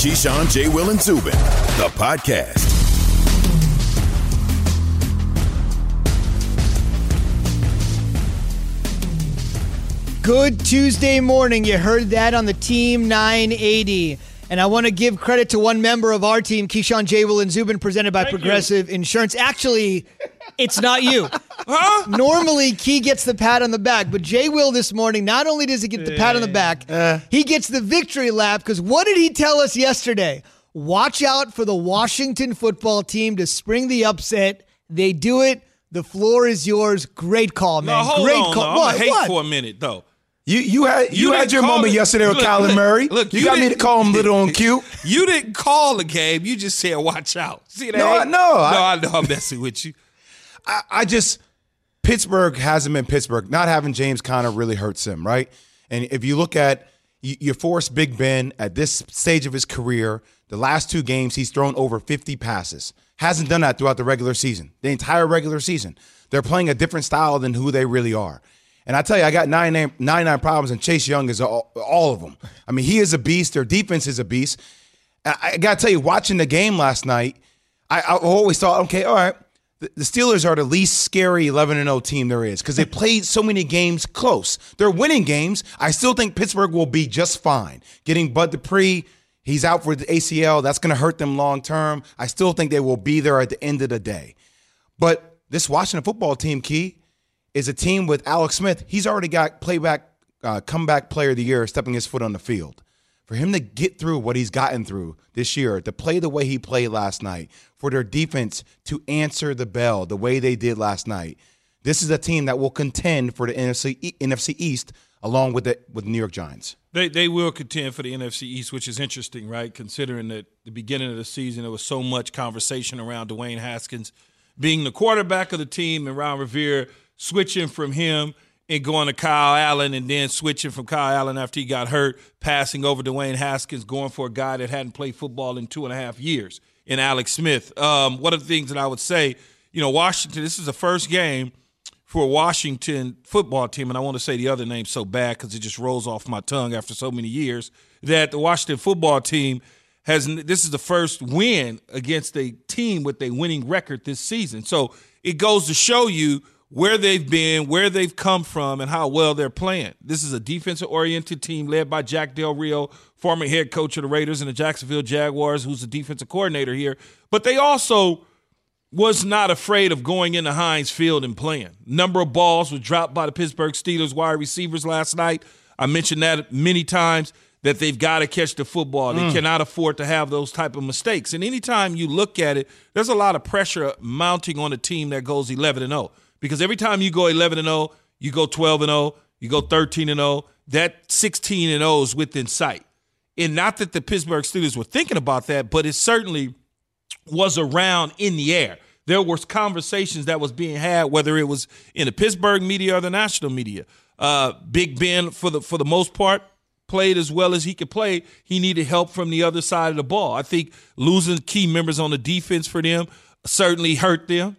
Keyshawn, J. Will, and Zubin, the podcast. Good Tuesday morning. You heard that on the Team 980. And I want to give credit to one member of our team, Keyshawn, J. Will, and Zubin, presented by Progressive Insurance. Actually, it's not you. Huh? Normally, Key gets the pat on the back, but J. Will this morning, not only does he get the pat on the back, he gets the victory lap, because what did he tell us yesterday? Watch out for the Washington football team to spring the upset. They do it. The floor is yours. Great call, man. No, hold Great on, call. No. I'm What? for a minute, though. You had your moment yesterday with Kyler Murray. Look, you got me to call him little and cute. You didn't call the game. You just said, watch out. See that? No, I know I'm messing with you. Pittsburgh hasn't been Pittsburgh. Not having James Conner really hurts him, right? And if you look at, you force Big Ben at this stage of his career, the last two games, he's thrown over 50 passes. Hasn't done that throughout the regular season, the entire regular season. They're playing a different style than who they really are. And I tell you, I got 99 problems, and Chase Young is all of them. I mean, he is a beast. Their defense is a beast. I got to tell you, watching the game last night, I always thought, okay, all right, the Steelers are the least scary 11-0 team there is because they played so many games close. They're winning games. I still think Pittsburgh will be just fine. Getting Bud Dupree, he's out for the ACL. That's going to hurt them long term. I still think they will be there at the end of the day. But this Washington football team, Key, is a team with Alex Smith. He's already got comeback player of the year stepping his foot on the field. For him to get through what he's gotten through this year, to play the way he played last night, for their defense to answer the bell the way they did last night, this is a team that will contend for the NFC East along with the New York Giants. They will contend for the NFC East, which is interesting, right, considering that the beginning of the season there was so much conversation around Dwayne Haskins being the quarterback of the team and Ron Rivera switching from him and going to Kyle Allen and then switching from Kyle Allen after he got hurt, passing over Dwayne Haskins, going for a guy that hadn't played football in 2.5 years in Alex Smith. One of the things that I would say, Washington, this is the first game for a Washington football team, and I want to say the other name so bad because it just rolls off my tongue after so many years, that the Washington football team this is the first win against a team with a winning record this season. So it goes to show you where they've been, where they've come from, and how well they're playing. This is a defensive-oriented team led by Jack Del Rio, former head coach of the Raiders and the Jacksonville Jaguars, who's the defensive coordinator here. But they also was not afraid of going into Heinz Field and playing. Number of balls was dropped by the Pittsburgh Steelers wide receivers last night. I mentioned that many times, that they've got to catch the football. They cannot afford to have those type of mistakes. And anytime you look at it, there's a lot of pressure mounting on a team that goes 11-0. Because every time you go 11-0, you go 12-0, you go 13-0, that 16-0 is within sight. And not that the Pittsburgh Steelers were thinking about that, but it certainly was around in the air. There were conversations that was being had, whether it was in the Pittsburgh media or the national media. Big Ben, for the most part, played as well as he could play. He needed help from the other side of the ball. I think losing key members on the defense for them certainly hurt them,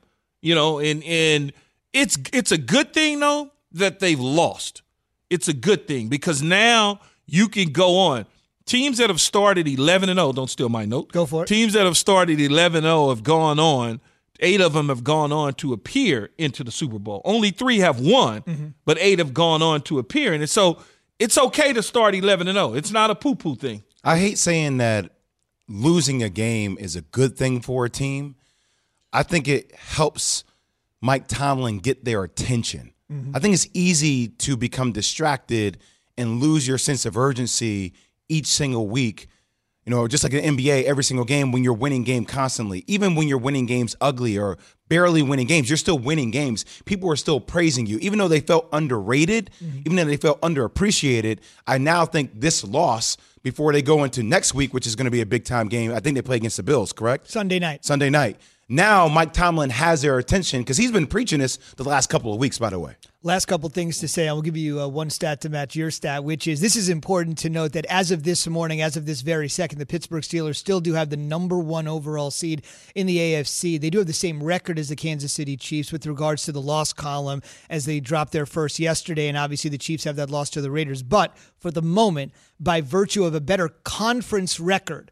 and it's a good thing, though, that they've lost. It's a good thing because now you can go on. Teams that have started 11-0, don't steal my note. Go for it. Teams that have started 11-0 have gone on. 8 of them have gone on to appear into the Super Bowl. Only 3 have won, but 8 have gone on to appear. And so it's okay to start 11-0. It's not a poo-poo thing. I hate saying that losing a game is a good thing for a team. I think it helps Mike Tomlin get their attention. I think it's easy to become distracted and lose your sense of urgency each single week. Just like in the NBA, every single game when you're winning game constantly, even when you're winning games ugly or barely winning games, you're still winning games. People are still praising you. Even though they felt underrated, even though they felt underappreciated, I now think this loss before they go into next week, which is going to be a big-time game, I think they play against the Bills, correct? Sunday night. Now Mike Tomlin has their attention because he's been preaching this the last couple of weeks, by the way. Last couple things to say. I will give you one stat to match your stat, which is this is important to note that as of this morning, as of this very second, the Pittsburgh Steelers still do have the number 1 overall seed in the AFC. They do have the same record as the Kansas City Chiefs with regards to the loss column as they dropped their first yesterday. And obviously the Chiefs have that loss to the Raiders. But for the moment, by virtue of a better conference record,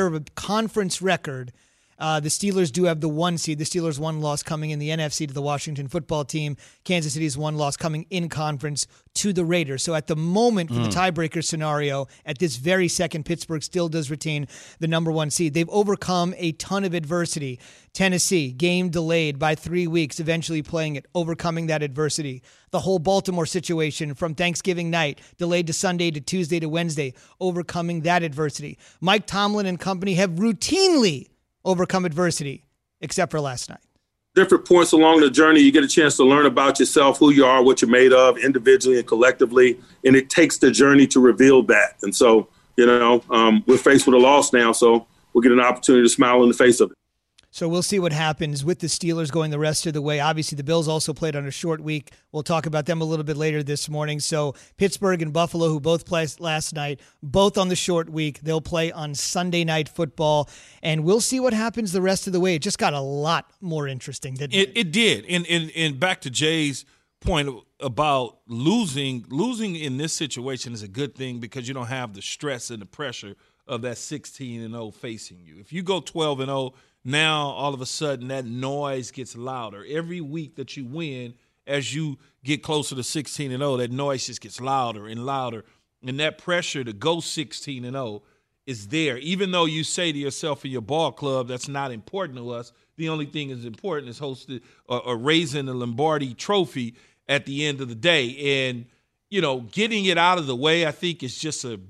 the Steelers do have the 1 seed. The Steelers' 1 loss coming in the NFC to the Washington football team. Kansas City's 1 loss coming in conference to the Raiders. So at the moment, for the tiebreaker scenario, at this very second, Pittsburgh still does retain the number 1 seed. They've overcome a ton of adversity. Tennessee, game delayed by 3 weeks, eventually playing it, overcoming that adversity. The whole Baltimore situation from Thanksgiving night, delayed to Sunday to Tuesday to Wednesday, overcoming that adversity. Mike Tomlin and company have routinely overcome adversity, except for last night. Different points along the journey, you get a chance to learn about yourself, who you are, what you're made of, individually and collectively, and it takes the journey to reveal that. And so, we're faced with a loss now, so we'll get an opportunity to smile in the face of it. So we'll see what happens with the Steelers going the rest of the way. Obviously, the Bills also played on a short week. We'll talk about them a little bit later this morning. So Pittsburgh and Buffalo, who both played last night, both on the short week. They'll play on Sunday Night Football, and we'll see what happens the rest of the way. It just got a lot more interesting, didn't it? It did. And back to Jay's point about losing in this situation is a good thing because you don't have the stress and the pressure of that 16-0 facing you. If you go 12-0, now all of a sudden that noise gets louder. Every week that you win, as you get closer to 16-0, that noise just gets louder and louder. And that pressure to go 16-0 is there. Even though you say to yourself in your ball club, that's not important to us. The only thing that's important is hosting or raising the Lombardi trophy at the end of the day. And, getting it out of the way, I think is just a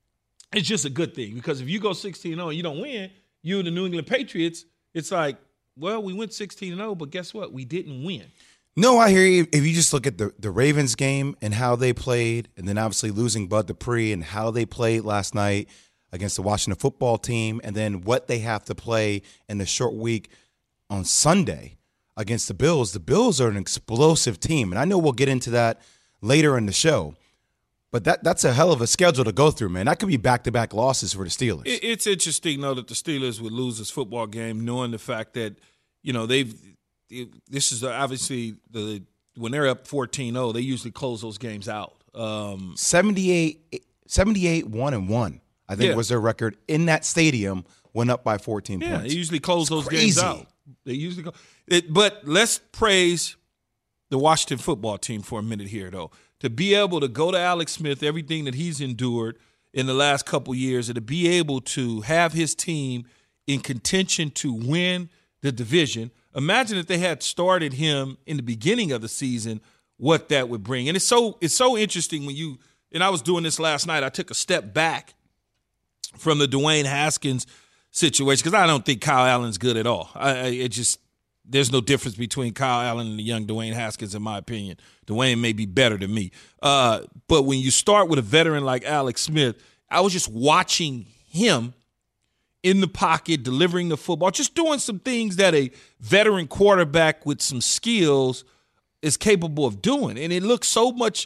good thing. Because if you go 16-0 and you don't win, you and the New England Patriots, it's like, well, we went 16-0, but guess what? We didn't win. No, I hear you. If you just look at the Ravens game and how they played, and then obviously losing Bud Dupree and how they played last night against the Washington football team, and then what they have to play in the short week on Sunday against the Bills are an explosive team. And I know we'll get into that later in the show. But that's a hell of a schedule to go through, man. That could be back-to-back losses for the Steelers. It's interesting, though, that the Steelers would lose this football game, knowing the fact that, this is obviously when they're up 14-0, they usually close those games out. 78 1-1, I think was their record in that stadium, went up by 14 points. Yeah, they usually close those games out. They usually go. But let's praise the Washington football team for a minute here, though. To be able to go to Alex Smith, everything that he's endured in the last couple years, and to be able to have his team in contention to win the division. Imagine if they had started him in the beginning of the season, what that would bring. And it's so interesting when and I was doing this last night, I took a step back from the Dwayne Haskins situation because I don't think Kyle Allen's good at all. There's no difference between Kyle Allen and the young Dwayne Haskins, in my opinion. Dwayne may be better than me. But when you start with a veteran like Alex Smith, I was just watching him in the pocket, delivering the football, just doing some things that a veteran quarterback with some skills is capable of doing. And it looks so much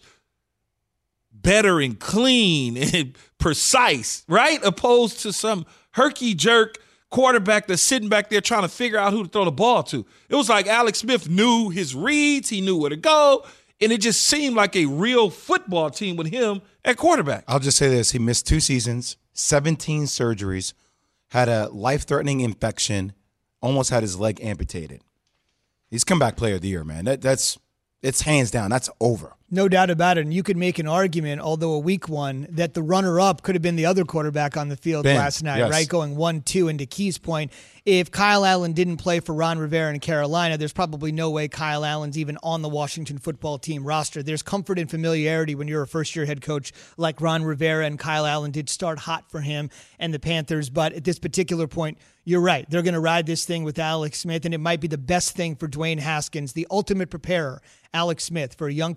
better and clean and precise, right? Opposed to some herky-jerk quarterback that's sitting back there trying to figure out who to throw the ball to. It was like Alex Smith knew his reads, he knew where to go, and it just seemed like a real football team with him at quarterback. I'll just say this. He missed 2 seasons, 17 surgeries, had a life-threatening infection, almost had his leg amputated. He's comeback player of the year, man. It's hands down. That's over. No doubt about it. And you could make an argument, although a weak one, that the runner-up could have been the other quarterback on the field last night, right? Going 1-2. And to Key's point, if Kyle Allen didn't play for Ron Rivera in Carolina, there's probably no way Kyle Allen's even on the Washington football team roster. There's comfort and familiarity when you're a first-year head coach like Ron Rivera, and Kyle Allen did start hot for him and the Panthers. But at this particular point, you're right. They're going to ride this thing with Alex Smith, and it might be the best thing for Dwayne Haskins, the ultimate preparer, Alex Smith, for a young kid like Haskins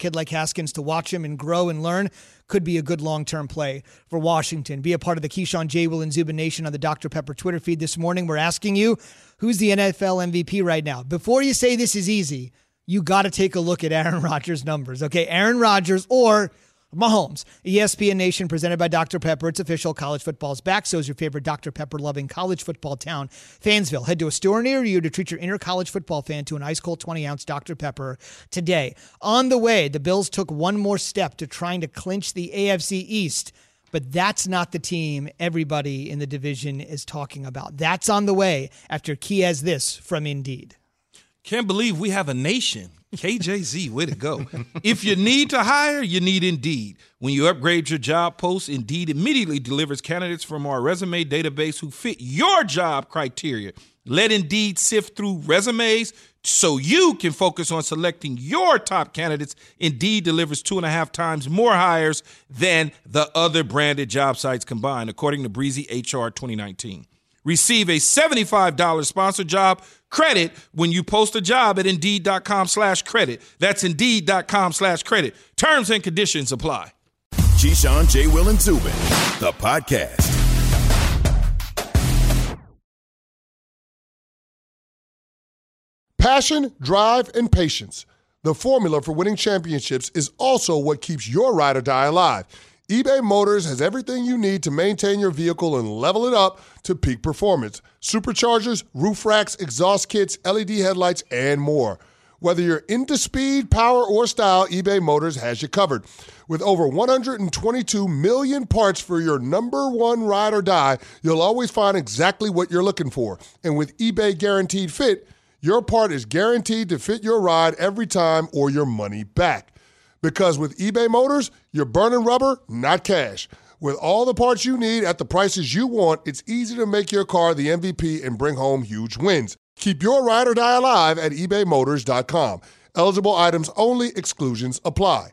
Haskins to watch him and grow and learn could be a good long-term play for Washington. Be a part of the Keyshawn, J. Will, and Zubin Nation on the Dr. Pepper Twitter feed this morning. We're asking you, who's the NFL MVP right now? Before you say this is easy, you got to take a look at Aaron Rodgers' numbers, okay? Aaron Rodgers or Mahomes. ESPN Nation presented by Dr. Pepper. It's official. College football's back. So is your favorite Dr. Pepper-loving college football town, Fansville. Head to a store near you to treat your inner college football fan to an ice-cold 20-ounce Dr. Pepper today. On the way, the Bills took one more step to trying to clinch the AFC East, but that's not the team everybody in the division is talking about. That's on the way after Key has this from Indeed. Can't believe we have a nation. KJZ, way to go. If you need to hire, you need Indeed. When you upgrade your job post, Indeed immediately delivers candidates from our resume database who fit your job criteria. Let Indeed sift through resumes so you can focus on selecting your top candidates. Indeed delivers 2.5 times more hires than the other branded job sites combined, according to Breezy HR 2019. Receive a $75 sponsored job credit when you post a job at Indeed.com/credit. That's Indeed.com/credit. Terms and conditions apply. Keyshawn, J. Will, and Zubin, the podcast. Passion, drive, and patience. The formula for winning championships is also what keeps your ride or die alive. eBay Motors has everything you need to maintain your vehicle and level it up to peak performance. Superchargers, roof racks, exhaust kits, LED headlights, and more. Whether you're into speed, power, or style, eBay Motors has you covered. With over 122 million parts for your number one ride or die, you'll always find exactly what you're looking for. And with eBay Guaranteed Fit, your part is guaranteed to fit your ride every time or your money back. Because with eBay Motors, you're burning rubber, not cash. With all the parts you need at the prices you want, it's easy to make your car the MVP and bring home huge wins. Keep your ride or die alive at ebaymotors.com. Eligible items only. Exclusions apply.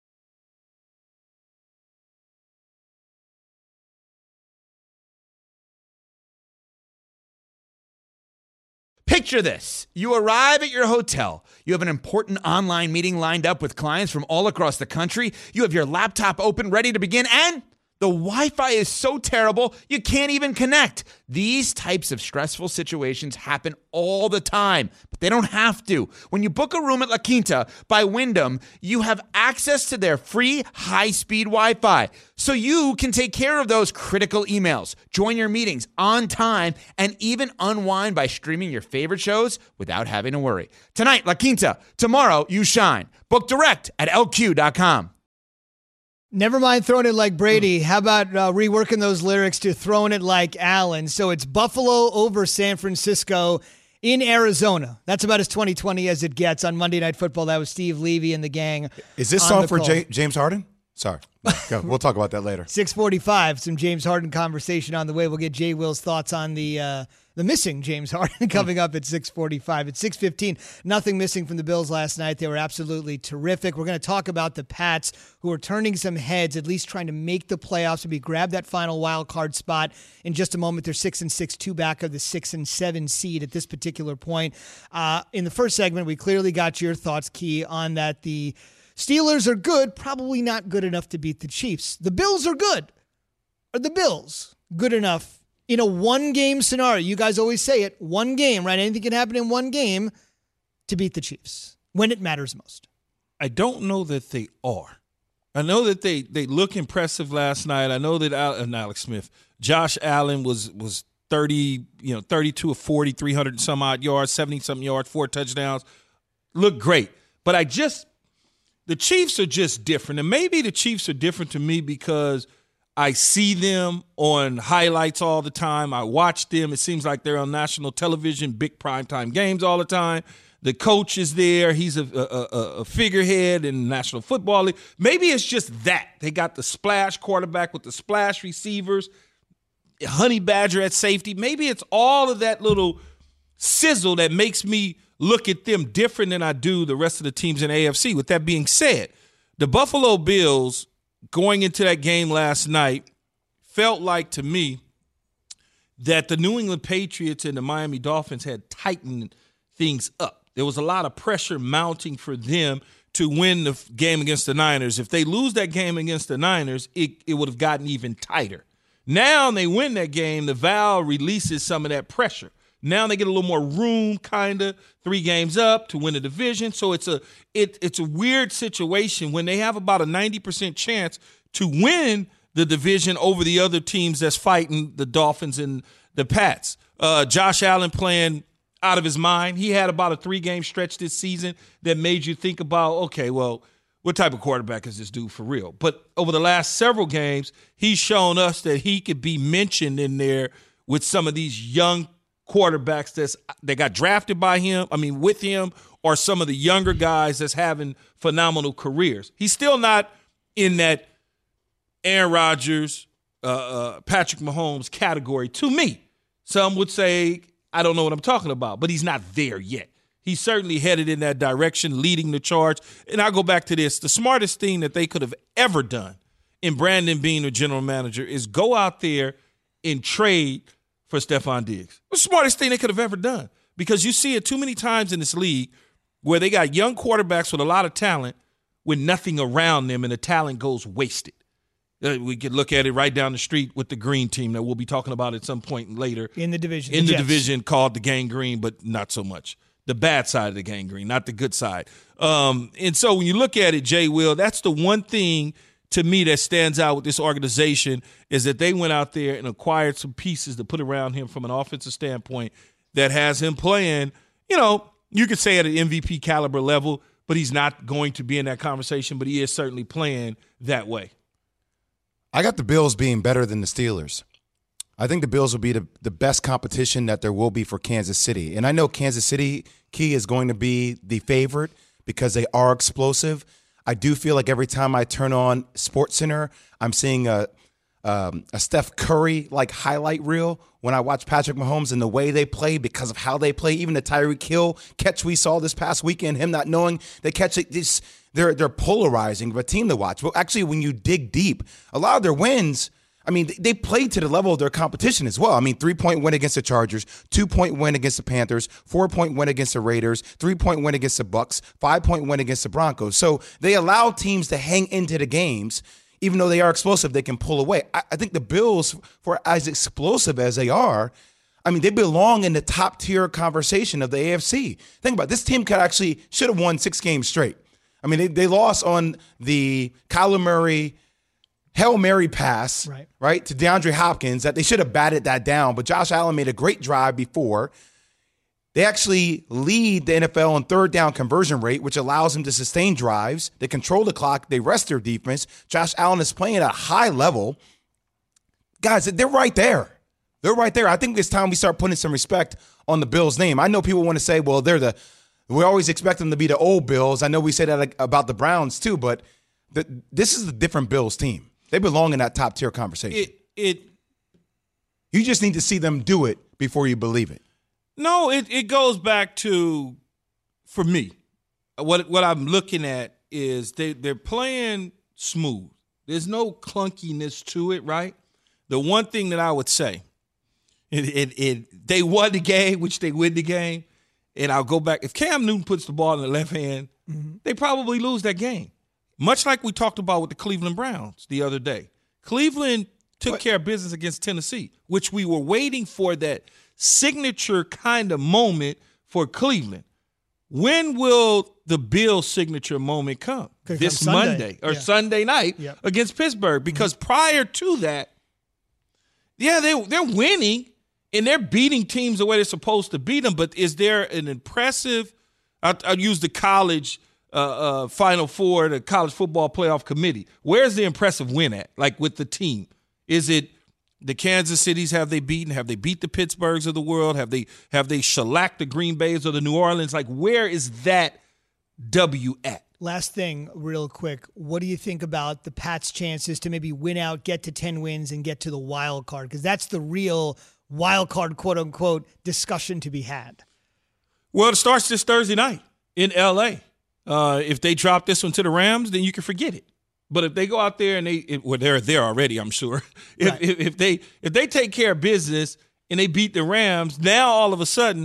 Picture this. You arrive at your hotel. You have an important online meeting lined up with clients from all across the country. You have your laptop open, ready to begin, and the Wi-Fi is so terrible, you can't even connect. These types of stressful situations happen all the time, but they don't have to. When you book a room at La Quinta by Wyndham, you have access to their free high-speed Wi-Fi, so you can take care of those critical emails, join your meetings on time, and even unwind by streaming your favorite shows without having to worry. Tonight, La Quinta. Tomorrow, you shine. Book direct at LQ.com. Never mind throwing it like Brady. How about reworking those lyrics to throwing it like Allen? So it's Buffalo over San Francisco in Arizona. That's about as 2020 as it gets on Monday Night Football. That was Steve Levy and the gang. Is this song for James Harden? Sorry. Go. We'll talk about that later. 6:45, some James Harden conversation on the way. We'll get Jay Will's thoughts on the missing James Harden coming up at 6:45. At 6:15, nothing missing from the Bills last night. They were absolutely terrific. We're going to talk about the Pats, who are turning some heads, at least trying to make the playoffs, maybe grab that final wild card spot in just a moment. They're 6-6, 2 back of the 6 and 7 seed at this particular point. In the first segment, we clearly got your thoughts, Key, on that the Steelers are good, probably not good enough to beat the Chiefs. The Bills are good. Are the Bills good enough in a one-game scenario? You guys always say it, one game, right? Anything can happen in one game to beat the Chiefs when it matters most. I don't know that they are. I know that they look impressive last night. I know that Alex Smith, Josh Allen was 32 of 40, 300 and some odd yards, 70-something yards, 4 touchdowns. Looked great. But the Chiefs are just different. And maybe the Chiefs are different to me because I see them on highlights all the time. I watch them. It seems like they're on national television, big primetime games all the time. The coach is there. He's a figurehead in the National Football League. Maybe it's just that. They got the splash quarterback with the splash receivers, Honey Badger at safety. Maybe it's all of that little sizzle that makes me look at them different than I do the rest of the teams in AFC. With that being said, the Buffalo Bills going into that game last night felt like to me that the New England Patriots and the Miami Dolphins had tightened things up. There was a lot of pressure mounting for them to win the game against the Niners. If they lose that game against the Niners, it would have gotten even tighter. Now they win that game, the Val releases some of that pressure. Now they get a little more room, kind of 3 games up to win the division. So it's a weird situation when they have about a 90% chance to win the division over the other teams that's fighting the Dolphins and the Pats. Josh Allen playing out of his mind. He had about a 3-game stretch this season that made you think about, okay, well, what type of quarterback is this dude for real? But over the last several games, he's shown us that he could be mentioned in there with some of these young quarterbacks that got drafted with him, or some of the younger guys that's having phenomenal careers. He's still not in that Aaron Rodgers, Patrick Mahomes category to me. Some would say, I don't know what I'm talking about, but he's not there yet. He's certainly headed in that direction, leading the charge. And I'll go back to this. The smartest thing that they could have ever done in Brandon being the general manager is go out there and trade for Stephon Diggs. The smartest thing they could have ever done, because you see it too many times in this league where they got young quarterbacks with a lot of talent with nothing around them, and the talent goes wasted. We could look at it right down the street with the Green team that we'll be talking about at some point later. In the division. In the division called the Gang Green, but not so much. The bad side of the Gang Green, not the good side. And so when you look at it, Jay Will, that's the one thing to me that stands out with this organization, is that they went out there and acquired some pieces to put around him from an offensive standpoint that has him playing, you could say at an MVP caliber level, but he's not going to be in that conversation, but he is certainly playing that way. I got the Bills being better than the Steelers. I think the Bills will be the best competition that there will be for Kansas City. And I know Kansas City, Key, is going to be the favorite because they are explosive. I do feel like every time I turn on SportsCenter, I'm seeing a Steph Curry-like highlight reel when I watch Patrick Mahomes and the way they play, because of how they play. Even the Tyreek Hill catch we saw this past weekend, him not knowing they catch it, they're polarizing of a team to watch. But actually, when you dig deep, a lot of their wins, they played to the level of their competition as well. 3-point win against the Chargers, 2-point win against the Panthers, 4-point win against the Raiders, 3-point win against the Bucks, 5-point win against the Broncos. So they allow teams to hang into the games. Even though they are explosive, they can pull away. I think the Bills, for as explosive as they are, they belong in the top tier conversation of the AFC. Think about it. This team should have won 6 games straight. They lost on the Kyler Murray Hail Mary pass, right, to DeAndre Hopkins that they should have batted that down, but Josh Allen made a great drive before. They actually lead the NFL in third down conversion rate, which allows them to sustain drives. They control the clock. They rest their defense. Josh Allen is playing at a high level. Guys, they're right there. They're right there. I think it's time we start putting some respect on the Bills' name. I know people want to say, well, we always expect them to be the old Bills. I know we say that about the Browns too, but this is a different Bills team. They belong in that top-tier conversation. You just need to see them do it before you believe it. No, it goes back to, for me, what I'm looking at is they're playing smooth. There's no clunkiness to it, right? The one thing that I would say, they won the game, which they win the game, and I'll go back. If Cam Newton puts the ball in the left hand, they probably lose that game. Much like we talked about with the Cleveland Browns the other day. Cleveland took care of business against Tennessee, which we were waiting for, that signature kind of moment for Cleveland. When will the Bills' signature moment come? This Monday or Sunday night against Pittsburgh. Because prior to that, they're winning and they're beating teams the way they're supposed to beat them. But is there an impressive – I'll use the college Final Four, the college football playoff committee. Where's the impressive win at, like with the team? Is it the Kansas Cities? Have they beaten? Have they beat the Pittsburghs of the world? Have they shellacked the Green Bays or the New Orleans? Like, where is that W at? Last thing, real quick. What do you think about the Pats' chances to maybe win out, get to 10 wins, and get to the wild card? Because that's the real wild card, quote unquote, discussion to be had. Well, it starts this Thursday night in L.A. If they drop this one to the Rams, then you can forget it. But if they go out there and they're there already, I'm sure. If they take care of business and they beat the Rams, now all of a sudden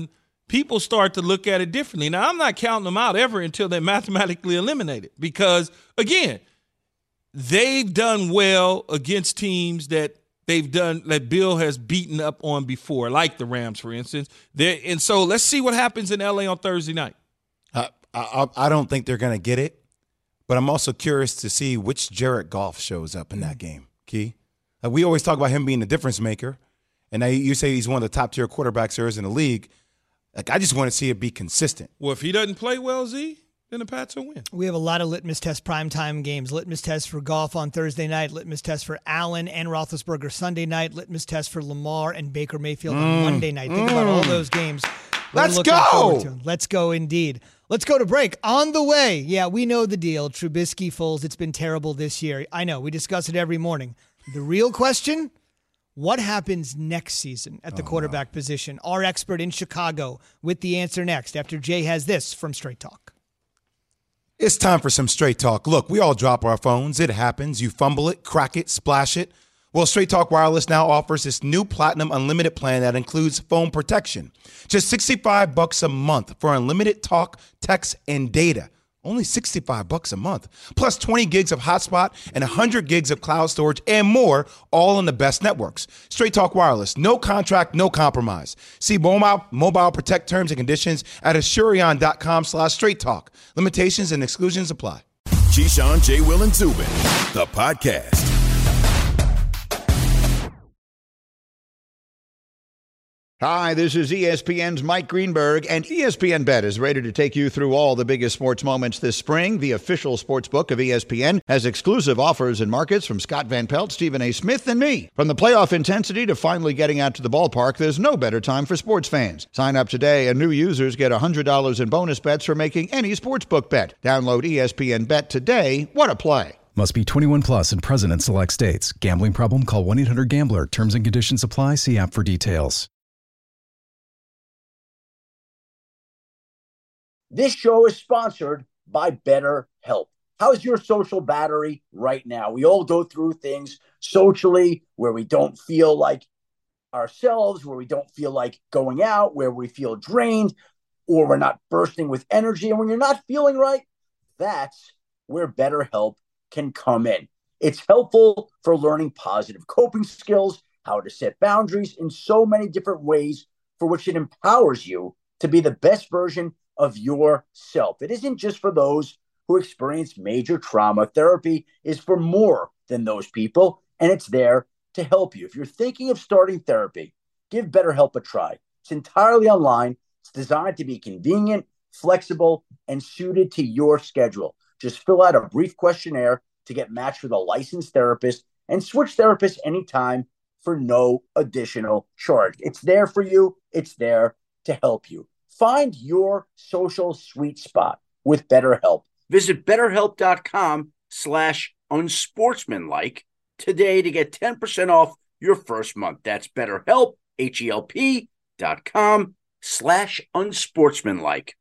people start to look at it differently. Now, I'm not counting them out ever until they're mathematically eliminated because, again, they've done well against teams that Bill has beaten up on before, like the Rams, for instance. And so let's see what happens in L.A. on Thursday night. I don't think they're going to get it, but I'm also curious to see which Jared Goff shows up in that game, Key. We always talk about him being the difference maker, and now you say he's one of the top-tier quarterbacks there is in the league. I just want to see it be consistent. Well, if he doesn't play well, Z, then the Pats will win. We have a lot of litmus test primetime games. Litmus test for Goff on Thursday night. Litmus test for Allen and Roethlisberger Sunday night. Litmus test for Lamar and Baker Mayfield on Monday night. Think about all those games. Let's go. Let's go indeed. Let's go to break. On the way, yeah, we know the deal. Trubisky, Foles, it's been terrible this year. I know. We discuss it every morning. The real question, what happens next season at the quarterback position? Our expert in Chicago with the answer next after Jay has this from Straight Talk. It's time for some Straight Talk. Look, we all drop our phones. It happens. You fumble it, crack it, splash it. Well, Straight Talk Wireless now offers this new Platinum Unlimited plan that includes phone protection. Just $65 a month for unlimited talk, text, and data. Only $65 a month. Plus 20 gigs of hotspot and 100 gigs of cloud storage and more, all on the best networks. Straight Talk Wireless. No contract, no compromise. See mobile protect terms and conditions at Asurion.com/Straight Talk. Limitations and exclusions apply. Keyshawn, J. Will, and Zubin, the podcast. Hi, this is ESPN's Mike Greenberg, and ESPN Bet is ready to take you through all the biggest sports moments this spring. The official sports book of ESPN has exclusive offers and markets from Scott Van Pelt, Stephen A. Smith, and me. From the playoff intensity to finally getting out to the ballpark, there's no better time for sports fans. Sign up today, and new users get $100 in bonus bets for making any sportsbook bet. Download ESPN Bet today. What a play. Must be 21 plus and present in select states. Gambling problem? Call 1-800-GAMBLER. Terms and conditions apply. See app for details. This show is sponsored by BetterHelp. How's your social battery right now? We all go through things socially where we don't feel like ourselves, where we don't feel like going out, where we feel drained, or we're not bursting with energy. And when you're not feeling right, that's where BetterHelp can come in. It's helpful for learning positive coping skills, how to set boundaries in so many different ways for which it empowers you to be the best version of yourself. It isn't just for those who experience major trauma. Therapy is for more than those people, and it's there to help you. If you're thinking of starting therapy, give BetterHelp a try. It's entirely online. It's designed to be convenient, flexible, and suited to your schedule. Just fill out a brief questionnaire to get matched with a licensed therapist and switch therapists anytime for no additional charge. It's there for you. It's there to help you. Find your social sweet spot with BetterHelp. Visit BetterHelp.com/unsportsmanlike today to get 10% off your first month. That's BetterHelp, HELP.com/unsportsmanlike.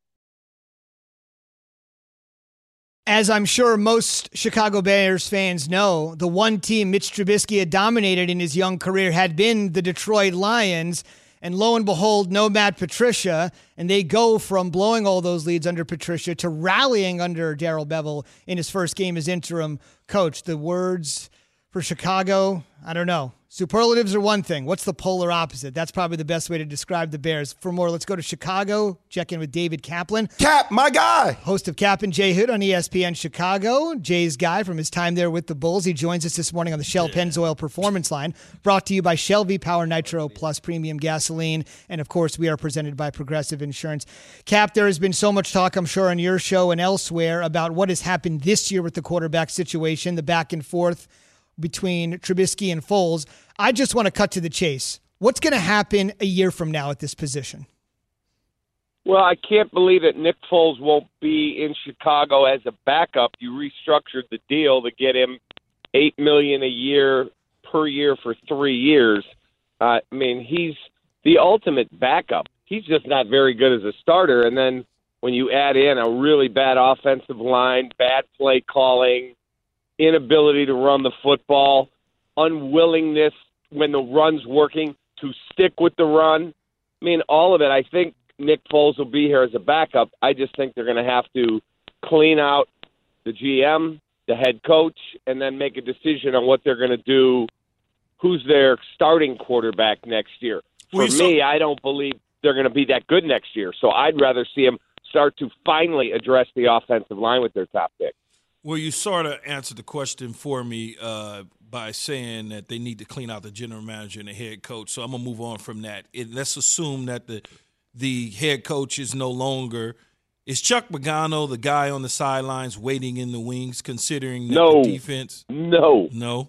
As I'm sure most Chicago Bears fans know, the one team Mitch Trubisky had dominated in his young career had been the Detroit Lions. And lo and behold, no Matt Patricia, and they go from blowing all those leads under Patricia to rallying under Darrell Bevell in his first game as interim coach. The words for Chicago, I don't know. Superlatives are one thing. What's the polar opposite? That's probably the best way to describe the Bears. For more, let's go to Chicago, check in with David Kaplan. Cap, my guy. Host of Cap and Jay Hood on ESPN Chicago. Jay's guy from his time there with the Bulls. He joins us this morning on the Shell Pennzoil Performance Line, brought to you by Shell V-Power Nitro Plus Premium Gasoline. And, of course, we are presented by Progressive Insurance. Cap, there has been so much talk, I'm sure, on your show and elsewhere about what has happened this year with the quarterback situation, the back and forth between Trubisky and Foles. I just want to cut to the chase. What's going to happen a year from now at this position? Well, I can't believe that Nick Foles won't be in Chicago as a backup. You restructured the deal to get him $8 million a year per year for 3 years. I mean, he's the ultimate backup. He's just not very good as a starter. And then when you add in a really bad offensive line, bad play calling, inability to run the football, unwillingness when the run's working to stick with the run. I mean, all of it, I think Nick Foles will be here as a backup. I just think they're going to have to clean out the GM, the head coach, and then make a decision on what they're going to do, who's their starting quarterback next year. For me, I don't believe they're going to be that good next year, so I'd rather see them start to finally address the offensive line with their top pick. Well, you sort of answered the question for me by saying that they need to clean out the general manager and the head coach, so I'm going to move on from that. Let's assume that the head coach is no longer – is Chuck Pagano the guy on the sidelines waiting in the wings, considering the defense? No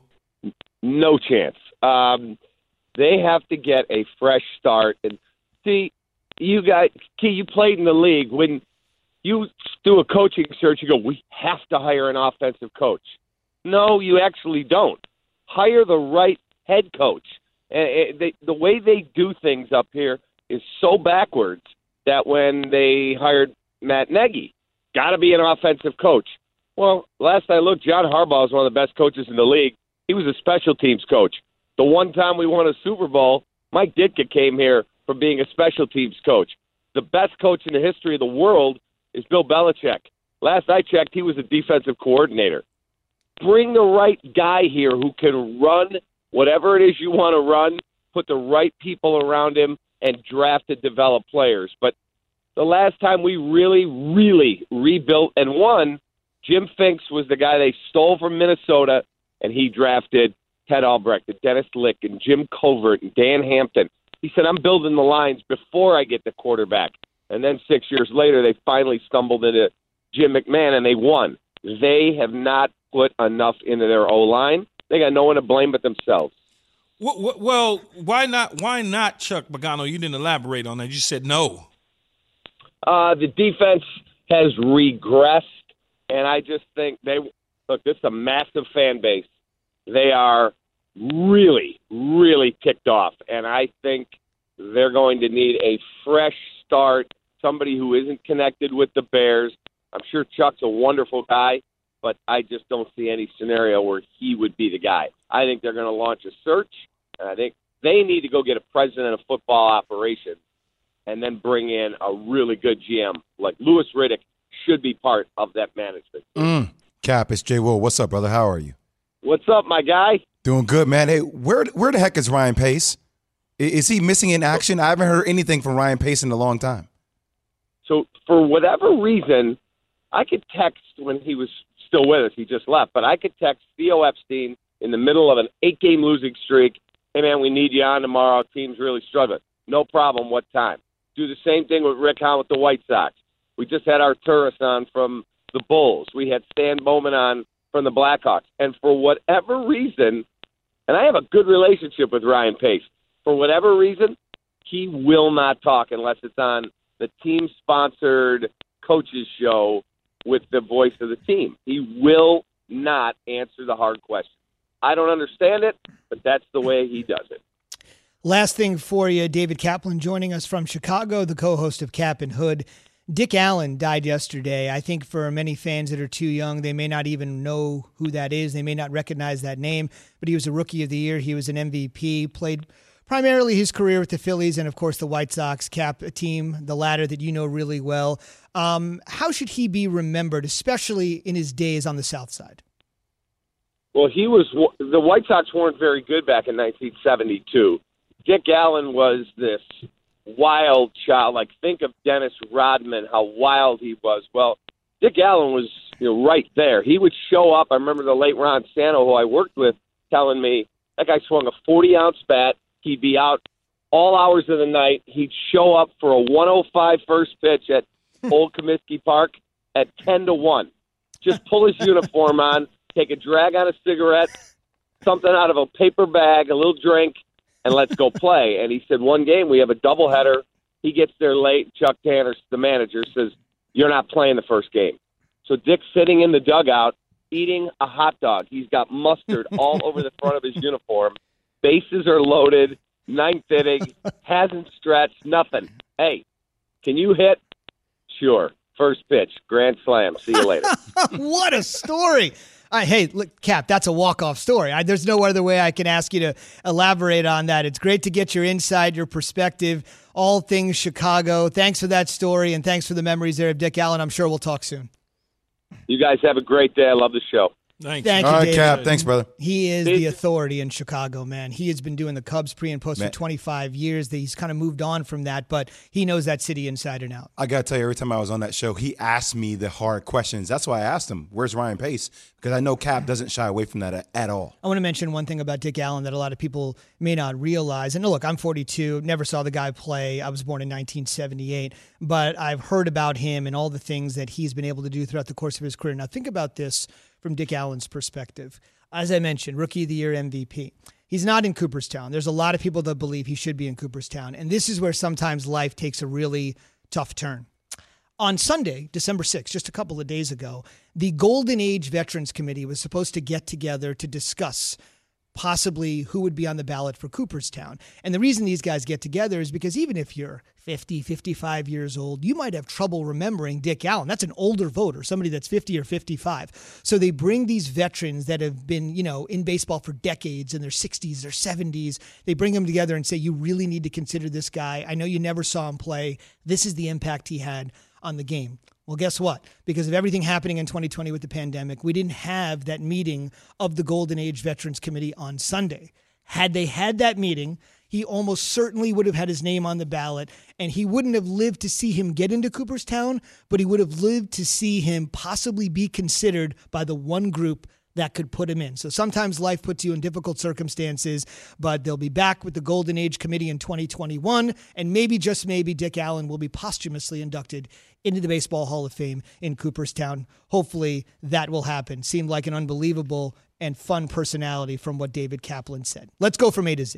chance. They have to get a fresh start. And see, you played in the league. When you do a coaching search, you go, we have to hire an offensive coach. No, you actually don't. Hire the right head coach. The way they do things up here is so backwards that when they hired Matt Nagy, got to be an offensive coach. Well, last I looked, John Harbaugh is one of the best coaches in the league. He was a special teams coach. The one time we won a Super Bowl, Mike Ditka came here from being a special teams coach. The best coach in the history of the world is Bill Belichick. Last I checked, he was a defensive coordinator. Bring the right guy here who can run whatever it is you want to run, put the right people around him, and draft and develop players. But the last time we really, really rebuilt and won, Jim Finks was the guy they stole from Minnesota, and he drafted Ted Albrecht and Dennis Lick and Jim Covert and Dan Hampton. He said, I'm building the lines before I get the quarterback. And then 6 years later, they finally stumbled into Jim McMahon, and they won. They have not put enough into their O-line. They got no one to blame but themselves. Well, why not Chuck Pagano? You didn't elaborate on that. You said no. The defense has regressed, and I just think this is a massive fan base. They are really, really ticked off, and I think they're going to need a fresh start, somebody who isn't connected with the Bears. I'm sure Chuck's a wonderful guy, but I just don't see any scenario where he would be the guy. I think they're going to launch a search, and I think they need to go get a president of football operations and then bring in a really good GM. Like Louis Riddick should be part of that management. Cap, it's Jay Will. What's up, brother? How are you? What's up, my guy? Doing good, man. Hey, where the heck is Ryan Pace? Is he missing in action? I haven't heard anything from Ryan Pace in a long time. So for whatever reason, I could text when he was still with us. He just left. But I could text Theo Epstein in the middle of an 8-game losing streak. Hey, man, we need you on tomorrow. Team's really struggling. No problem. What time? Do the same thing with Rick Hahn with the White Sox. We just had Arturis on from the Bulls. We had Stan Bowman on from the Blackhawks. And for whatever reason, and I have a good relationship with Ryan Pace, for whatever reason, he will not talk unless it's on the team-sponsored coaches show with the voice of the team. He will not answer the hard questions. I don't understand it, but that's the way he does it. Last thing for you, David Kaplan joining us from Chicago, the co-host of Cap and Hood. Dick Allen died yesterday. I think for many fans that are too young, they may not even know who that is. They may not recognize that name, but he was a Rookie of the Year. He was an MVP, played primarily his career with the Phillies and, of course, the White Sox, Cap, a team, the latter that you know really well. How should he be remembered, especially in his days on the South Side? Well, the White Sox weren't very good back in 1972. Dick Allen was this wild child. Like, think of Dennis Rodman, how wild he was. Well, Dick Allen was right there. He would show up. I remember the late Ron Santo, who I worked with, telling me that guy swung a 40-ounce bat. He'd be out all hours of the night. He'd show up for a 105 first pitch at Old Comiskey Park at 10-1. Just pull his uniform on, take a drag on a cigarette, something out of a paper bag, a little drink, and let's go play. And he said, one game, we have a doubleheader. He gets there late. Chuck Tanner, the manager, says, you're not playing the first game. So Dick's sitting in the dugout eating a hot dog. He's got mustard all over the front of his uniform. Bases are loaded. Ninth inning. Hasn't stretched. Nothing. Hey, can you hit? Sure. First pitch. Grand slam. See you later. What a story. Hey, look, Cap, that's a walk-off story. There's no other way I can ask you to elaborate on that. It's great to get your insight, your perspective, all things Chicago. Thanks for that story, and thanks for the memories there of Dick Allen. I'm sure we'll talk soon. You guys have a great day. I love the show. Thank you, all right, David. Cap. Thanks, brother. He is the authority in Chicago, man. He has been doing the Cubs pre and post for 25 years. He's kind of moved on from that, but he knows that city inside and out. I got to tell you, every time I was on that show, he asked me the hard questions. That's why I asked him, where's Ryan Pace? Because I know Cap doesn't shy away from that at all. I want to mention one thing about Dick Allen that a lot of people may not realize. And look, I'm 42, never saw the guy play. I was born in 1978, but I've heard about him and all the things that he's been able to do throughout the course of his career. Now, think about this from Dick Allen's perspective. As I mentioned, Rookie of the Year MVP. He's not in Cooperstown. There's a lot of people that believe he should be in Cooperstown. And this is where sometimes life takes a really tough turn. On Sunday, December 6th, just a couple of days ago, the Golden Age Veterans Committee was supposed to get together to discuss possibly who would be on the ballot for Cooperstown. And the reason these guys get together is because even if you're 50, 55 years old, you might have trouble remembering Dick Allen. That's an older voter, somebody that's 50 or 55. So they bring these veterans that have been, in baseball for decades, in their 60s or 70s. They bring them together and say, you really need to consider this guy. I know you never saw him play. This is the impact he had on the game. Well, guess what? Because of everything happening in 2020 with the pandemic, we didn't have that meeting of the Golden Age Veterans Committee on Sunday. Had they had that meeting, he almost certainly would have had his name on the ballot, and he wouldn't have lived to see him get into Cooperstown, but he would have lived to see him possibly be considered by the one group that could put him in. So sometimes life puts you in difficult circumstances, but they'll be back with the Golden Age Committee in 2021, and maybe, just maybe, Dick Allen will be posthumously inducted into the Baseball Hall of Fame in Cooperstown. Hopefully that will happen. Seemed like an unbelievable and fun personality from what David Kaplan said. Let's go from A to Z.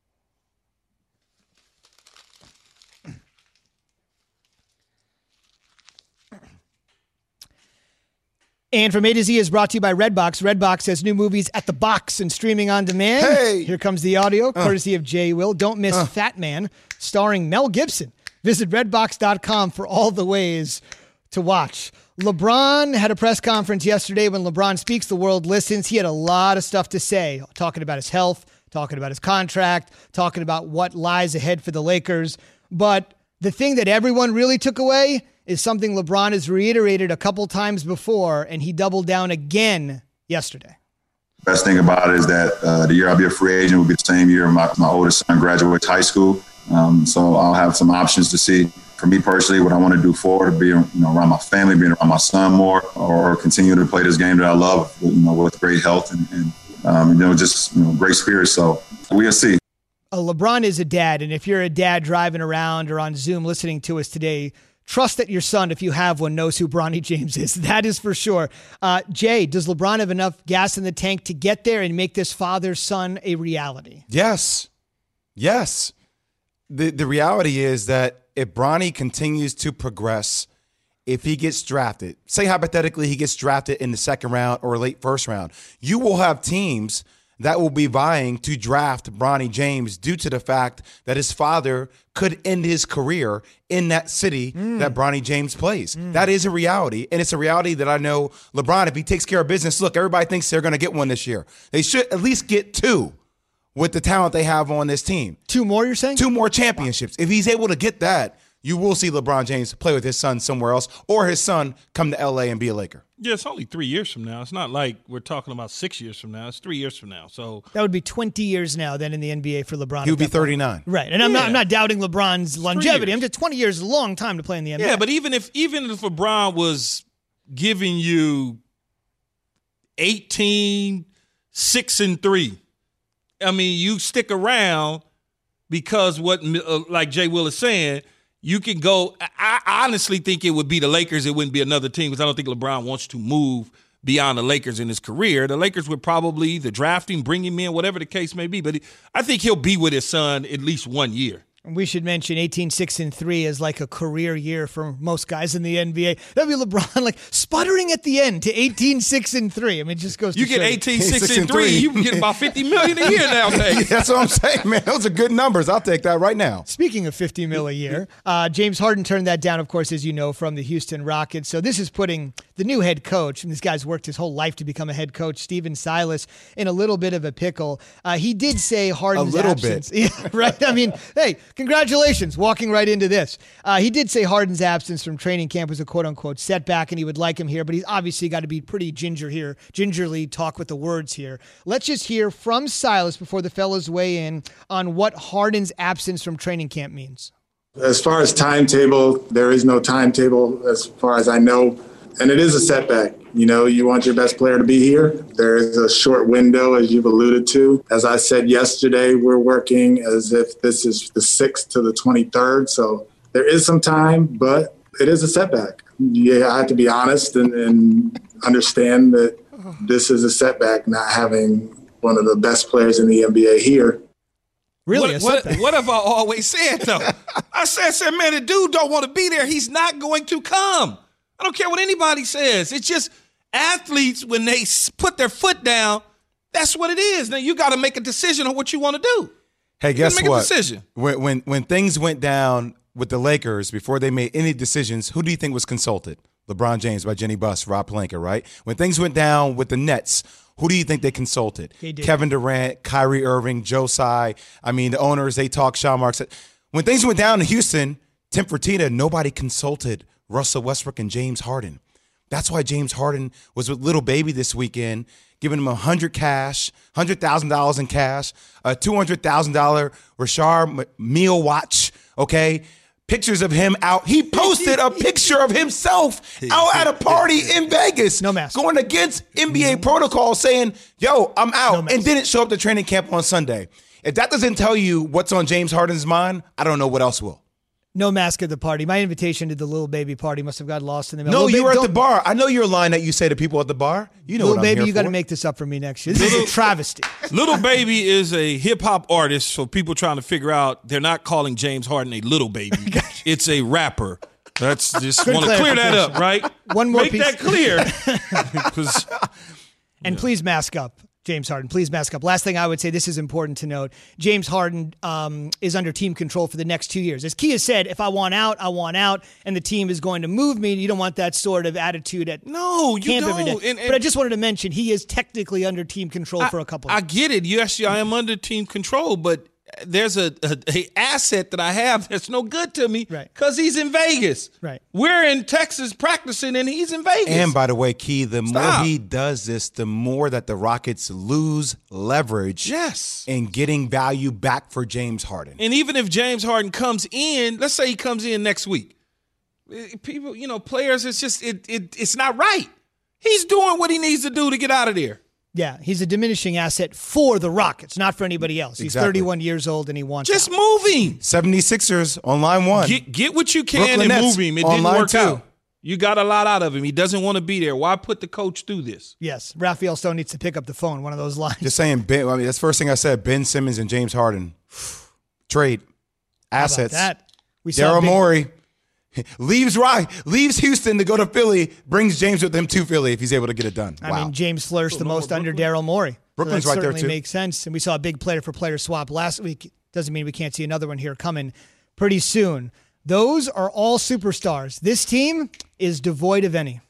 And From A to Z is brought to you by Redbox. Redbox has new movies at the box and streaming on demand. Hey! Here comes the audio, courtesy of Jay Will. Don't miss Fat Man, starring Mel Gibson. Visit redbox.com for all the ways to watch. LeBron had a press conference yesterday. When LeBron speaks, the world listens. He had a lot of stuff to say, talking about his health, talking about his contract, talking about what lies ahead for the Lakers. But the thing that everyone really took away is something LeBron has reiterated a couple times before, and he doubled down again yesterday. Best thing about it is that the year I'll be a free agent will be the same year my oldest son graduates high school. So I'll have some options to see. For me personally, what I want to do forward, be around my family, being around my son more, or continue to play this game that I love, with great health and just great spirit. So we'll see. LeBron is a dad, and if you're a dad driving around or on Zoom listening to us today, trust that your son, if you have one, knows who Bronny James is. That is for sure. Jay, does LeBron have enough gas in the tank to get there and make this father-son a reality? Yes. The reality is that if Bronny continues to progress, if he gets drafted, say hypothetically he gets drafted in the second round or late first round, you will have teams that will be vying to draft Bronny James due to the fact that his father could end his career in that city that Bronny James plays. That is a reality, and it's a reality that I know LeBron, if he takes care of business, look, everybody thinks they're going to get one this year. They should at least get two with the talent they have on this team. Two more, you're saying? Two more championships. If he's able to get that, you will see LeBron James play with his son somewhere else, or his son come to L.A. and be a Laker. Yeah, it's only 3 years from now. It's not like we're talking about 6 years from now. It's 3 years from now. So that would be 20 years now then in the NBA for LeBron. He would be 39. Right. And I'm not doubting LeBron's longevity. I'm just 20 years is a long time to play in the NBA. Yeah, but even if LeBron was giving you 18, 6 and 3, I mean, you stick around because what like Jay Will is saying, you can go. I honestly think it would be the Lakers. It wouldn't be another team because I don't think LeBron wants to move beyond the Lakers in his career. The Lakers would probably either draft him, bring him in, whatever the case may be. But I think he'll be with his son at least 1 year. We should mention 18, 6 and 3 is like a career year for most guys in the NBA. That'd be LeBron like sputtering at the end to 18, 6 and 3. I mean, it just goes. You get 18, 6 and 3. You can get about $50 million a year nowadays. Yeah, that's what I'm saying, man. Those are good numbers. I'll take that right now. Speaking of $50 million a year, James Harden turned that down, of course, as you know, from the Houston Rockets. So this is putting the new head coach, and this guy's worked his whole life to become a head coach, Stephen Silas, in a little bit of a pickle. He did say Harden's absence. Yeah, right. I mean, hey, congratulations, walking right into this. He did say Harden's absence from training camp was a quote-unquote setback, and he would like him here, but he's obviously got to be pretty gingerly talk with the words here. Let's just hear from Silas before the fellas weigh in on what Harden's absence from training camp means. As far as timetable, there is no timetable as far as I know, and it is a setback. You know, you want your best player to be here. There is a short window, as you've alluded to. As I said yesterday, we're working as if this is the 6th to the 23rd, so there is some time, but it is a setback. You have to be honest and understand that this is a setback, not having one of the best players in the NBA here. Really? What have I always said, though? I said, man, the dude don't want to be there. He's not going to come. I don't care what anybody says. It's just athletes, when they put their foot down, that's what it is. Now, you got to make a decision on what you want to do. Hey, guess make what? A decision. When things went down with the Lakers, before they made any decisions, who do you think was consulted? LeBron James by Jenny Buss, Rob Pelinka, right? When things went down with the Nets, who do you think they consulted? Kevin Durant, Kyrie Irving, Joe Tsai. I mean, the owners, they talk. Sean Marks. When things went down in Houston, Tim Fertitta, nobody consulted Russell Westbrook and James Harden. That's why James Harden was with Little Baby this weekend, giving him $100,000 in cash, a $200,000 Rashard meal watch, okay? Pictures of him out. He posted a picture of himself out at a party in Vegas. No mask. Going against NBA protocol saying, yo, I'm out, and didn't show up to training camp on Sunday. If that doesn't tell you what's on James Harden's mind, I don't know what else will. No mask at the party. My invitation to the Little Baby party must have got lost in the mail. No, you were at the bar. I know your line that you say to people at the bar. You know Little what I'm Baby, here you got to for. make this up for me next year. This is a travesty. Little Baby is a hip-hop artist, so people trying to figure out, they're not calling James Harden a Little Baby. It's a rapper. That's just want to clear that up, right? One more Make piece. that clear. And please mask up, James Harden. Please mask up. Last thing I would say, this is important to note. James Harden is under team control for the next 2 years. As Kia said, if I want out, I want out, and the team is going to move me. You don't want that sort of attitude at No, you camp every don't. day. But I just wanted to mention, he is technically under team control for a couple of I years. get it. Yes, I am under team control, but there's a asset that I have that's no good to me because he's in Vegas. Right. We're in Texas practicing, and he's in Vegas. And by the way, Key, the more he does this, the more that the Rockets lose leverage in getting value back for James Harden. And even if James Harden comes in, let's say he comes in next week, people, players, it's just it's not right. He's doing what he needs to do to get out of there. Yeah, he's a diminishing asset for the Rockets, not for anybody else. He's Exactly. 31 years old, and he wants Just out. moving. 76ers on line one. Get what you can Brooklyn and Nets move him. It on didn't line work two. out. You got a lot out of him. He doesn't want to be there. Why put the coach through this? Yes, Raphael Stone needs to pick up the phone, one of those lines. Just saying, that's the first thing I said. Ben Simmons and James Harden. Trade. Assets. How about that? We saw Daryl Morey leaves Houston to go to Philly, brings James with him to Philly if he's able to get it done. I mean, James flourished the most under Daryl Morey. Brooklyn's so that right there, certainly too. makes sense. And we saw a big player-for-player swap last week. Doesn't mean we can't see another one here coming pretty soon. Those are all superstars. This team is devoid of any.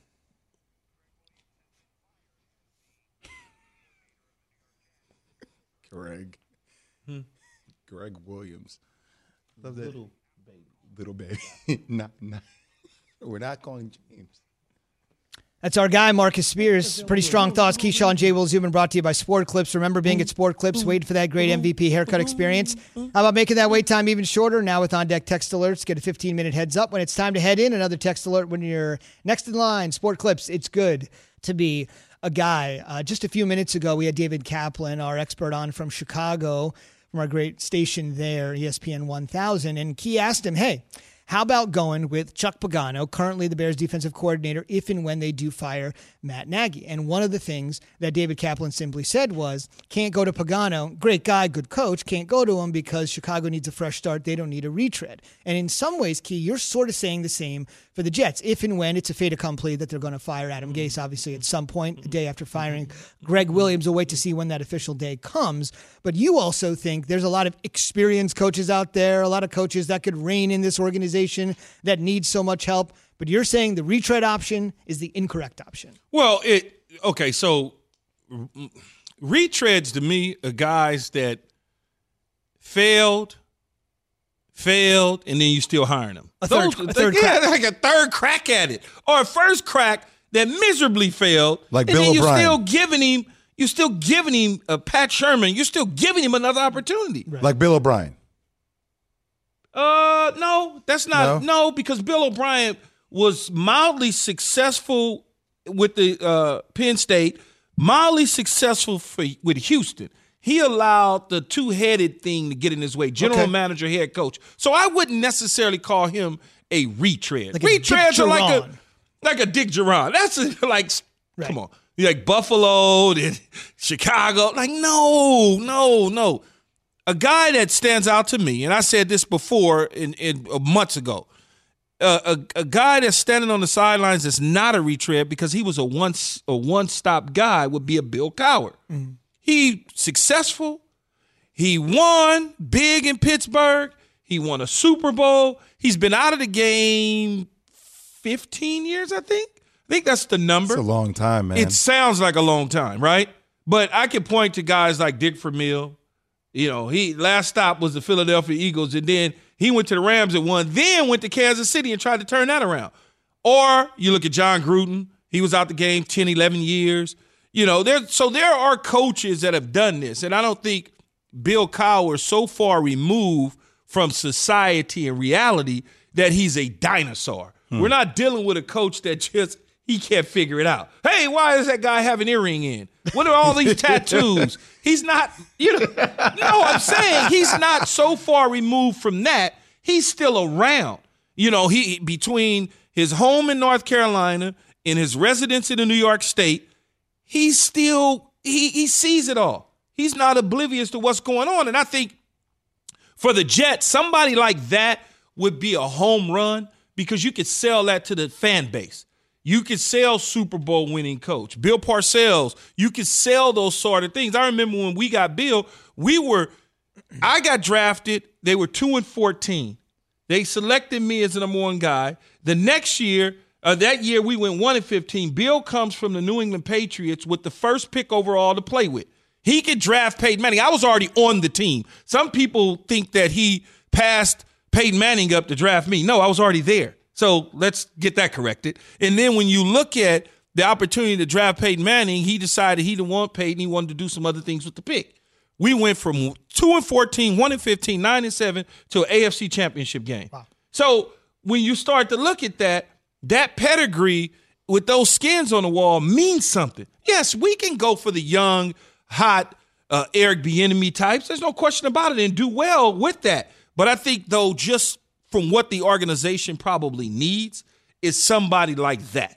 Greg Williams. Love that. Little baby. not, we're not calling James. That's our guy, Marcus Spears. Pretty strong thoughts. Keyshawn, J. Will Zubin, brought to you by Sport Clips. Remember being at Sport Clips, waiting for that great MVP haircut experience. How about making that wait time even shorter? Now with on-deck text alerts, get a 15-minute heads up when it's time to head in. Another text alert when you're next in line. Sport Clips, it's good to be a guy. Just a few minutes ago, we had David Kaplan, our expert, on from Chicago, from our great station there, ESPN 1000. And Key asked him, hey, how about going with Chuck Pagano, currently the Bears defensive coordinator, if and when they do fire Matt Nagy? And one of the things that David Kaplan simply said was, can't go to Pagano, great guy, good coach, can't go to him because Chicago needs a fresh start. They don't need a retread. And in some ways, Key, you're sort of saying the same for the Jets, if and when it's a fait accompli that they're going to fire Adam Gase, obviously at some point, the day after firing Greg Williams. We'll wait to see when that official day comes. But you also think there's a lot of experienced coaches out there, a lot of coaches that could rein in this organization organization that needs so much help. But you're saying the retread option is the incorrect option. Well, so retreads to me are guys that failed, and then you still hiring them. A third crack. Like a third crack at it. Or a first crack that miserably failed. Like and Bill then O'Brien. You're still giving him a Pat Sherman. You're still giving him another opportunity. Right. Like Bill O'Brien. No, that's not. No, because Bill O'Brien was mildly successful with the Penn State, mildly successful with Houston. He allowed the two-headed thing to get in his way, general manager, head coach. So I wouldn't necessarily call him a retread. Like Retreads are like a Dick Geron. That's come on. Like Buffalo and Chicago. Like, no. A guy that stands out to me, and I said this before in months ago, a guy that's standing on the sidelines that's not a retread because he was a one-stop guy would be a Bill Cowher. Mm-hmm. He successful. He won big in Pittsburgh. He won a Super Bowl. He's been out of the game 15 years, I think. I think that's the number. It's a long time, man. It sounds like a long time, right? But I can point to guys like Dick Vermeil. You know, he last stop was the Philadelphia Eagles, and then he went to the Rams at one, then went to Kansas City and tried to turn that around. Or you look at John Gruden. He was out the game 10, 11 years. You know, there are coaches that have done this, and I don't think Bill Cowher is so far removed from society and reality that he's a dinosaur. We're not dealing with a coach that he can't figure it out. Hey, why does that guy have an earring in? What are all these tattoos? He's not, I'm saying he's not so far removed from that. He's still around. He between his home in North Carolina and his residence in the New York State, he's still, he sees it all. He's not oblivious to what's going on. And I think for the Jets, somebody like that would be a home run because you could sell that to the fan base. You could sell Super Bowl winning coach. Bill Parcells, you could sell those sort of things. I remember when we got Bill, I got drafted. They were 2-14. They selected me as the number one guy. The next year, that year we went 1-15. Bill comes from the New England Patriots with the first pick overall to play with. He could draft Peyton Manning. I was already on the team. Some people think that he passed Peyton Manning up to draft me. No, I was already there. So let's get that corrected. And then when you look at the opportunity to draft Peyton Manning, he decided he didn't want Peyton. He wanted to do some other things with the pick. We went from 2-14, 1-15, 9-7 to an AFC Championship game. Wow. So when you start to look at that pedigree with those skins on the wall means something. Yes, we can go for the young, hot Eric Bieniemy types. There's no question about it, and do well with that. But I think, though, just from what the organization probably needs is somebody like that.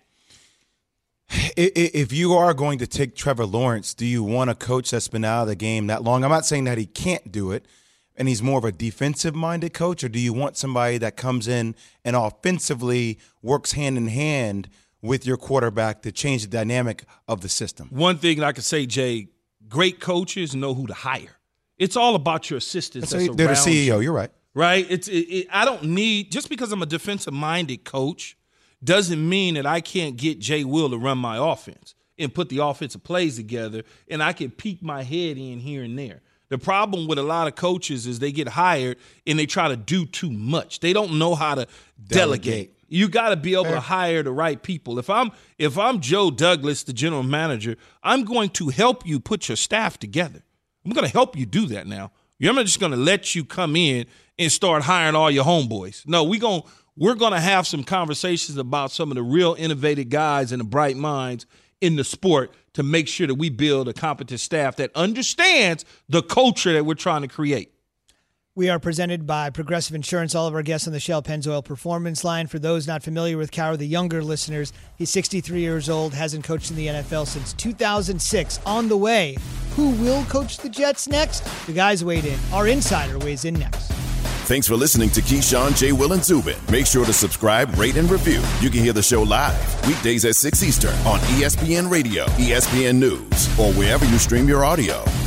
If you are going to take Trevor Lawrence, do you want a coach that's been out of the game that long? I'm not saying that he can't do it, and he's more of a defensive-minded coach, or do you want somebody that comes in and offensively works hand in hand with your quarterback to change the dynamic of the system? One thing I could say, Jay, great coaches know who to hire. It's all about your assistants. They're the CEO. You're right. Right? I don't need – just because I'm a defensive-minded coach doesn't mean that I can't get Jay Will to run my offense and put the offensive plays together, and I can peek my head in here and there. The problem with a lot of coaches is they get hired and they try to do too much. They don't know how to delegate. You got to be able to hire the right people. If I'm Joe Douglas, the general manager, I'm going to help you put your staff together. I'm going to help you do that now. I'm not just going to let you come in and start hiring all your homeboys. No, we're going to have some conversations about some of the real innovative guys and the bright minds in the sport to make sure that we build a competent staff that understands the culture that we're trying to create. We are presented by Progressive Insurance. All of our guests on the Shell Pennzoil Performance Line. For those not familiar with Cowher, the younger listeners, he's 63 years old, hasn't coached in the NFL since 2006. On the way, who will coach the Jets next? The guys weighed in. Our insider weighs in next. Thanks for listening to Keyshawn, J. Will, and Zubin. Make sure to subscribe, rate, and review. You can hear the show live weekdays at 6 Eastern on ESPN Radio, ESPN News, or wherever you stream your audio.